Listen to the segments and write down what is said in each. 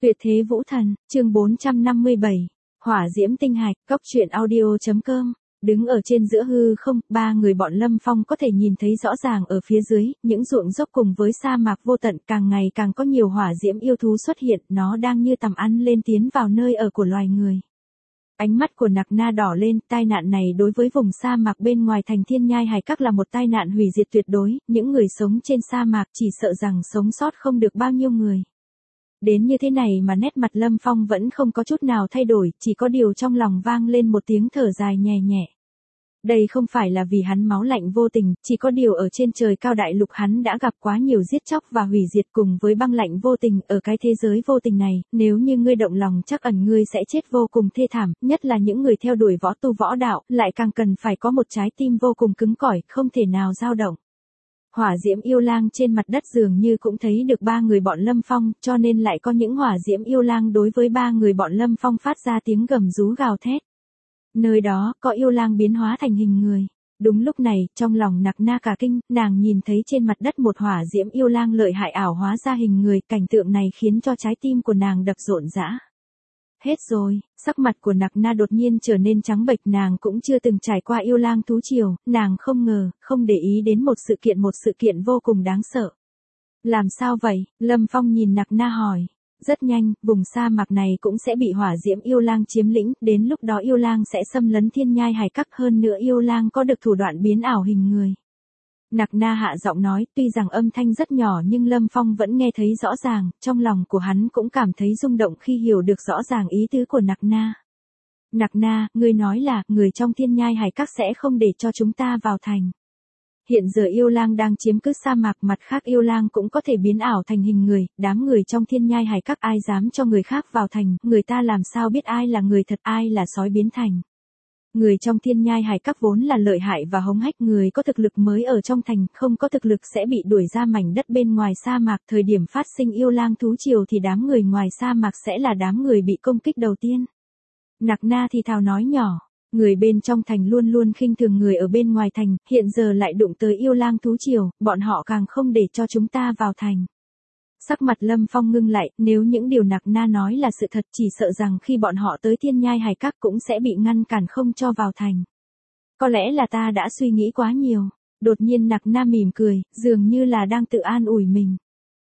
Tuyệt thế vũ thần, chương 457, hỏa diễm tinh hạch, cốc truyện audio.com. Đứng ở trên giữa hư không, ba người bọn Lâm Phong có thể nhìn thấy rõ ràng ở phía dưới, những ruộng dốc cùng với sa mạc vô tận càng ngày càng có nhiều hỏa diễm yêu thú xuất hiện, nó đang như tầm ăn lên tiến vào nơi ở của loài người. Ánh mắt của Nặc Na đỏ lên, tai nạn này đối với vùng sa mạc bên ngoài thành Thiên Nhai Hải Các là một tai nạn hủy diệt tuyệt đối, những người sống trên sa mạc chỉ sợ rằng sống sót không được bao nhiêu người. Đến như thế này mà nét mặt Lâm Phong vẫn không có chút nào thay đổi, chỉ có điều trong lòng vang lên một tiếng thở dài nhẹ nhẹ. Đây không phải là vì hắn máu lạnh vô tình, chỉ có điều ở trên trời cao đại lục hắn đã gặp quá nhiều giết chóc và hủy diệt cùng với băng lạnh vô tình ở cái thế giới vô tình này, nếu như ngươi động lòng chắc ẩn ngươi sẽ chết vô cùng thê thảm, nhất là những người theo đuổi võ tu võ đạo, lại càng cần phải có một trái tim vô cùng cứng cỏi, không thể nào dao động. Hỏa diễm yêu lang trên mặt đất dường như cũng thấy được ba người bọn Lâm Phong, cho nên lại có những hỏa diễm yêu lang đối với ba người bọn Lâm Phong phát ra tiếng gầm rú gào thét. Nơi đó, có yêu lang biến hóa thành hình người. Đúng lúc này, trong lòng Nặc Na cả kinh, nàng nhìn thấy trên mặt đất một hỏa diễm yêu lang lợi hại ảo hóa ra hình người, cảnh tượng này khiến cho trái tim của nàng đập rộn rã. Hết rồi, sắc mặt của Nặc Na đột nhiên trở nên trắng bệch, nàng cũng chưa từng trải qua yêu lang thú triều, nàng không ngờ, không để ý đến một sự kiện vô cùng đáng sợ. Làm sao vậy? Lâm Phong nhìn Nặc Na hỏi. Rất nhanh, vùng sa mạc này cũng sẽ bị hỏa diễm yêu lang chiếm lĩnh, đến lúc đó yêu lang sẽ xâm lấn Thiên Nhai Hải Các, hơn nữa yêu lang có được thủ đoạn biến ảo hình người. Nặc Na hạ giọng nói, tuy rằng âm thanh rất nhỏ nhưng Lâm Phong vẫn nghe thấy rõ ràng, trong lòng của hắn cũng cảm thấy rung động khi hiểu được rõ ràng ý tứ của Nặc Na. Nặc Na, ngươi nói là, người trong Thiên Nhai Hải Các sẽ không để cho chúng ta vào thành. Hiện giờ yêu lang đang chiếm cứ sa mạc, mặt khác yêu lang cũng có thể biến ảo thành hình người, đám người trong Thiên Nhai Hải Các ai dám cho người khác vào thành, người ta làm sao biết ai là người thật ai là sói biến thành. Người trong Thiên Nhai Hải Các vốn là lợi hại và hống hách, người có thực lực mới ở trong thành, không có thực lực sẽ bị đuổi ra mảnh đất bên ngoài sa mạc, thời điểm phát sinh yêu lang thú triều thì đám người ngoài sa mạc sẽ là đám người bị công kích đầu tiên. Nặc Na thì thào nói nhỏ. Người bên trong thành luôn luôn khinh thường người ở bên ngoài thành, hiện giờ lại đụng tới yêu lang thú triều, bọn họ càng không để cho chúng ta vào thành. Sắc mặt Lâm Phong ngưng lại, nếu những điều Nặc Na nói là sự thật chỉ sợ rằng khi bọn họ tới Thiên Nhai Hải Các cũng sẽ bị ngăn cản không cho vào thành. Có lẽ là ta đã suy nghĩ quá nhiều. Đột nhiên Nặc Na mỉm cười, dường như là đang tự an ủi mình.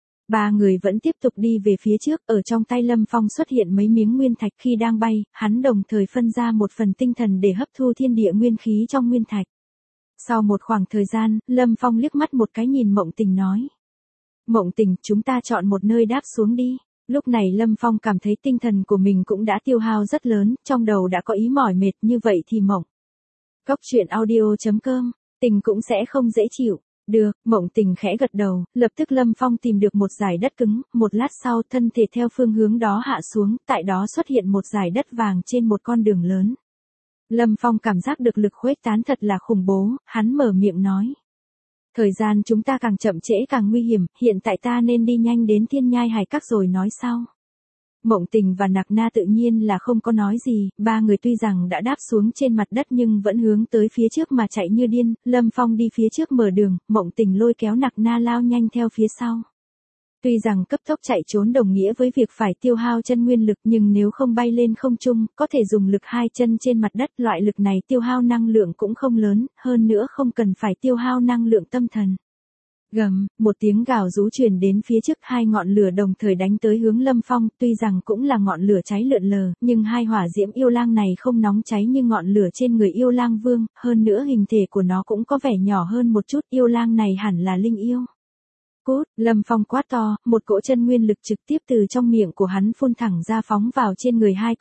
Ba người vẫn tiếp tục đi về phía trước, ở trong tay Lâm Phong xuất hiện mấy miếng nguyên thạch, khi đang bay, hắn đồng thời phân ra một phần tinh thần để hấp thu thiên địa nguyên khí trong nguyên thạch. Sau một khoảng thời gian, Lâm Phong liếc mắt một cái nhìn Mộng Tình nói. Mộng Tình, chúng ta chọn một nơi đáp xuống đi. Lúc này Lâm Phong cảm thấy tinh thần của mình cũng đã tiêu hao rất lớn, trong đầu đã có ý mỏi mệt, như vậy thì Mộng. Cốc truyện audio.com, Tình cũng sẽ không dễ chịu. Được, Mộng Tình khẽ gật đầu, lập tức Lâm Phong tìm được một dải đất cứng, một lát sau thân thể theo phương hướng đó hạ xuống, tại đó xuất hiện một dải đất vàng trên một con đường lớn. Lâm Phong cảm giác được lực khuếch tán thật là khủng bố, hắn mở miệng nói. Thời gian chúng ta càng chậm trễ càng nguy hiểm, hiện tại ta nên đi nhanh đến Thiên Nhai Hải Các rồi nói sau. Mộng Tình và Nặc Na tự nhiên là không có nói gì, ba người tuy rằng đã đáp xuống trên mặt đất nhưng vẫn hướng tới phía trước mà chạy như điên, Lâm Phong đi phía trước mở đường, Mộng Tình lôi kéo Nặc Na lao nhanh theo phía sau. Tuy rằng cấp tốc chạy trốn đồng nghĩa với việc phải tiêu hao chân nguyên lực nhưng nếu không bay lên không trung, có thể dùng lực hai chân trên mặt đất, loại lực này tiêu hao năng lượng cũng không lớn, hơn nữa không cần phải tiêu hao năng lượng tâm thần. Gầm, một tiếng gào rú truyền đến phía trước, hai ngọn lửa đồng thời đánh tới hướng Lâm Phong, tuy rằng cũng là ngọn lửa cháy lượn lờ, nhưng hai hỏa diễm yêu lang này không nóng cháy như ngọn lửa trên người yêu lang vương, hơn nữa hình thể của nó cũng có vẻ nhỏ hơn một chút, yêu lang này hẳn là linh yêu. Cút, Lâm Phong quát to, một cỗ chân nguyên lực trực tiếp từ trong miệng của hắn phun thẳng ra phóng vào trên người hai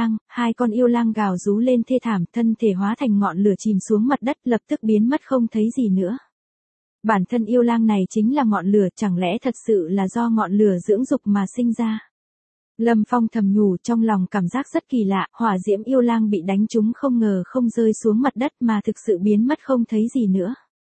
con yêu lang gào rú lên thê thảm, thân thể hóa thành ngọn lửa chìm xuống mặt đất, lập tức biến mất không thấy gì nữa. Bản thân yêu lang này chính là ngọn lửa, chẳng lẽ thật sự là do ngọn lửa dưỡng dục mà sinh ra? Lâm Phong thầm nhủ, trong lòng cảm giác rất kỳ lạ, hỏa diễm yêu lang bị đánh trúng không ngờ không rơi xuống mặt đất mà thực sự biến mất không thấy gì nữa.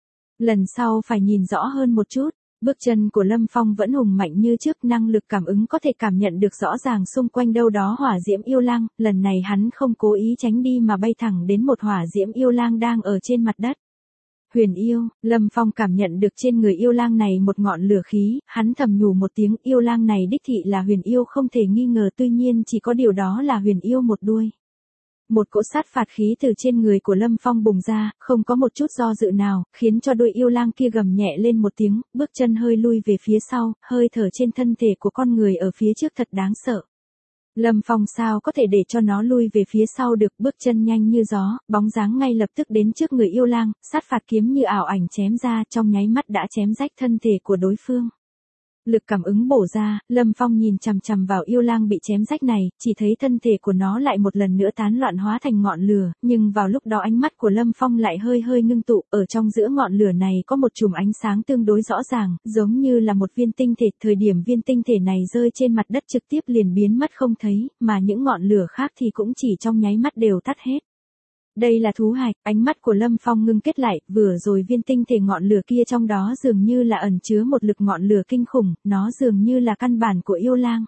Lần sau phải nhìn rõ hơn một chút. Bước chân của Lâm Phong vẫn hùng mạnh như trước, năng lực cảm ứng có thể cảm nhận được rõ ràng xung quanh đâu đó hỏa diễm yêu lang, lần này hắn không cố ý tránh đi mà bay thẳng đến một hỏa diễm yêu lang đang ở trên mặt đất. Huyền yêu, Lâm Phong cảm nhận được trên người yêu lang này một ngọn lửa khí, hắn thầm nhủ một tiếng, yêu lang này đích thị là huyền yêu không thể nghi ngờ, tuy nhiên chỉ có điều đó là huyền yêu một đuôi. Một cỗ sát phạt khí từ trên người của Lâm Phong bùng ra, không có một chút do dự nào, khiến cho đôi yêu lang kia gầm nhẹ lên một tiếng, bước chân hơi lui về phía sau, hơi thở trên thân thể của con người ở phía trước thật đáng sợ. Lâm Phong sao có thể để cho nó lui về phía sau được, bước chân nhanh như gió, bóng dáng ngay lập tức đến trước người yêu lang, sát phạt kiếm như ảo ảnh chém ra, trong nháy mắt đã chém rách thân thể của đối phương. Lực cảm ứng bổ ra, Lâm Phong nhìn chằm chằm vào yêu lang bị chém rách này, chỉ thấy thân thể của nó lại một lần nữa tán loạn hóa thành ngọn lửa, nhưng vào lúc đó ánh mắt của Lâm Phong lại hơi hơi ngưng tụ, ở trong giữa ngọn lửa này có một chùm ánh sáng tương đối rõ ràng, giống như là một viên tinh thể, thời điểm viên tinh thể này rơi trên mặt đất trực tiếp liền biến mất không thấy, mà những ngọn lửa khác thì cũng chỉ trong nháy mắt đều tắt hết. Đây là thú hạch, ánh mắt của Lâm Phong ngưng kết lại, vừa rồi viên tinh thể ngọn lửa kia trong đó dường như là ẩn chứa một lực ngọn lửa kinh khủng, nó dường như là căn bản của yêu lang.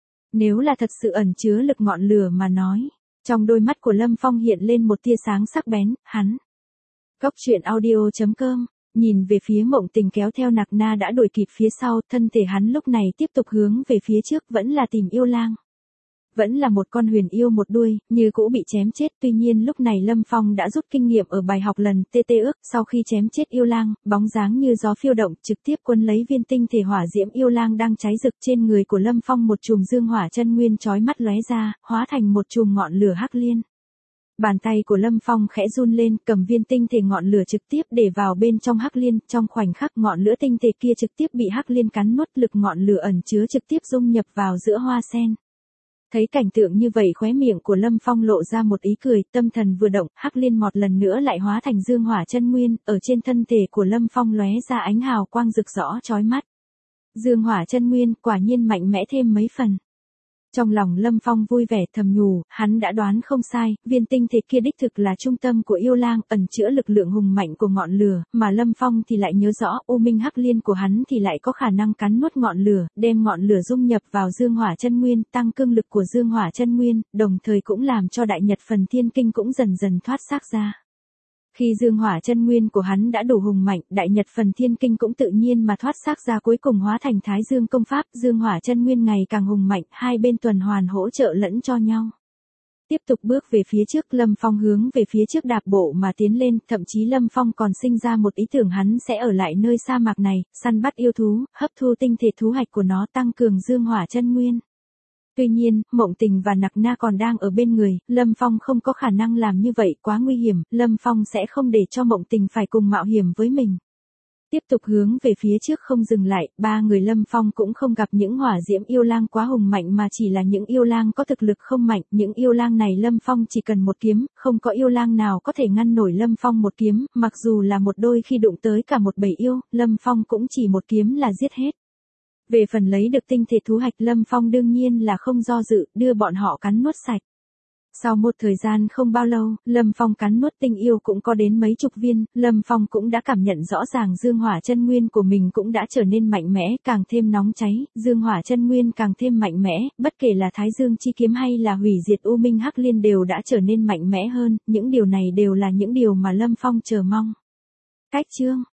Nếu là thật sự ẩn chứa lực ngọn lửa mà nói, trong đôi mắt của Lâm Phong hiện lên một tia sáng sắc bén, hắn. Cốc truyện audio.com, nhìn về phía Mộng Tình kéo theo Nặc Na đã đuổi kịp phía sau, thân thể hắn lúc này tiếp tục hướng về phía trước, vẫn là tìm yêu lang. Vẫn là một con huyền yêu một đuôi, như cũ bị chém chết, tuy nhiên lúc này Lâm Phong đã rút kinh nghiệm ở bài học lần TT ước, sau khi chém chết yêu lang, bóng dáng như gió phiêu động, trực tiếp quân lấy viên tinh thể hỏa diễm yêu lang đang cháy rực trên người của Lâm Phong, một chùm dương hỏa chân nguyên chói mắt lóe ra, hóa thành một chùm ngọn lửa hắc liên. Bàn tay của Lâm Phong khẽ run lên, cầm viên tinh thể ngọn lửa trực tiếp để vào bên trong hắc liên, trong khoảnh khắc ngọn lửa tinh thể kia trực tiếp bị hắc liên cắn nuốt, lực ngọn lửa ẩn chứa trực tiếp dung nhập vào giữa hoa sen. Thấy cảnh tượng như vậy, khóe miệng của Lâm Phong lộ ra một ý cười, tâm thần vừa động, hắc liên một lần nữa lại hóa thành dương hỏa chân nguyên, ở trên thân thể của Lâm Phong lóe ra ánh hào quang rực rõ chói mắt. Dương hỏa chân nguyên quả nhiên mạnh mẽ thêm mấy phần. Trong lòng Lâm Phong vui vẻ thầm nhủ, hắn đã đoán không sai, viên tinh thể kia đích thực là trung tâm của yêu lang, ẩn chữa lực lượng hùng mạnh của ngọn lửa, mà Lâm Phong thì lại nhớ rõ, u minh hắc liên của hắn thì lại có khả năng cắn nuốt ngọn lửa, đem ngọn lửa dung nhập vào dương hỏa chân nguyên, tăng cương lực của dương hỏa chân nguyên, đồng thời cũng làm cho đại nhật phần thiên kinh cũng dần dần thoát xác ra. Khi dương hỏa chân nguyên của hắn đã đủ hùng mạnh, đại nhật phần thiên kinh cũng tự nhiên mà thoát xác ra, cuối cùng hóa thành thái dương công pháp, dương hỏa chân nguyên ngày càng hùng mạnh, hai bên tuần hoàn hỗ trợ lẫn cho nhau. Tiếp tục bước về phía trước, Lâm Phong hướng về phía trước đạp bộ mà tiến lên, thậm chí Lâm Phong còn sinh ra một ý tưởng hắn sẽ ở lại nơi sa mạc này, săn bắt yêu thú, hấp thu tinh thể thú hạch của nó, tăng cường dương hỏa chân nguyên. Tuy nhiên, Mộng Tình và Nặc Na còn đang ở bên người, Lâm Phong không có khả năng làm như vậy, quá nguy hiểm, Lâm Phong sẽ không để cho Mộng Tình phải cùng mạo hiểm với mình. Tiếp tục hướng về phía trước không dừng lại, ba người Lâm Phong cũng không gặp những hỏa diễm yêu lang quá hùng mạnh mà chỉ là những yêu lang có thực lực không mạnh, những yêu lang này Lâm Phong chỉ cần một kiếm, không có yêu lang nào có thể ngăn nổi Lâm Phong một kiếm, mặc dù là một đôi khi đụng tới cả một bầy yêu, Lâm Phong cũng chỉ một kiếm là giết hết. Về phần lấy được tinh thể thú hạch, Lâm Phong đương nhiên là không do dự, đưa bọn họ cắn nuốt sạch. Sau một thời gian không bao lâu, Lâm Phong cắn nuốt tinh yêu cũng có đến mấy chục viên, Lâm Phong cũng đã cảm nhận rõ ràng dương hỏa chân nguyên của mình cũng đã trở nên mạnh mẽ, càng thêm nóng cháy, dương hỏa chân nguyên càng thêm mạnh mẽ, bất kể là Thái Dương chi kiếm hay là hủy diệt u minh hắc liên đều đã trở nên mạnh mẽ hơn, những điều này đều là những điều mà Lâm Phong chờ mong. Cách chương